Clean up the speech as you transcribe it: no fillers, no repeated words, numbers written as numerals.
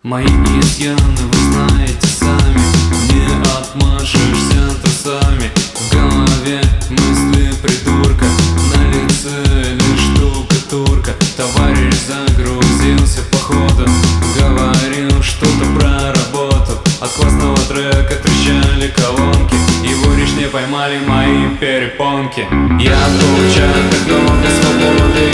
Мои изъяны вы знаете сами, не отмажешься трусами. В голове мысли придурка, на лице лишь штукатурка. Товарищ загрузился походу, говорил что-то про работу. От классного трека трещали колонки, его речь не поймали мои перепонки. Я получаю так много свободы,